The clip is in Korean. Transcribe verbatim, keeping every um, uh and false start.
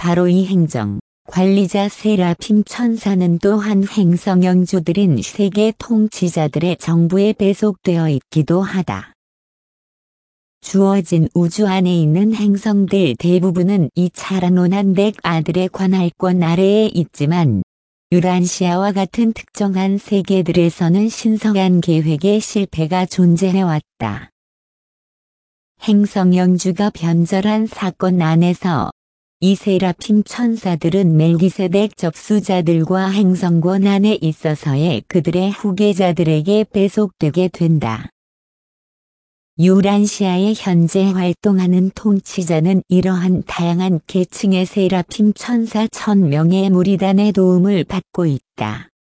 바로 이 행정 관리자 세라핌 천사는 또한 행성 영주들인 세계 통치자들의 정부에 배속되어 있기도 하다. 주어진 우주 안에 있는 행성들 대부분은 이 차라노난백 아들의 관할권 아래에 있지만 유란시아와 같은 특정한 세계들에서는 신성한 계획의 실패가 존재해왔다. 행성 영주가 변절한 사건 안에서 이 세라핌 천사들은 멜기세덱 접수자들과 행성권 안에 있어서의 그들의 후계자들에게 배속되게 된다. 유란시아에 현재 활동하는 통치자는 이러한 다양한 계층의 세라핌 천사 천 명의 무리단의 도움을 받고 있다.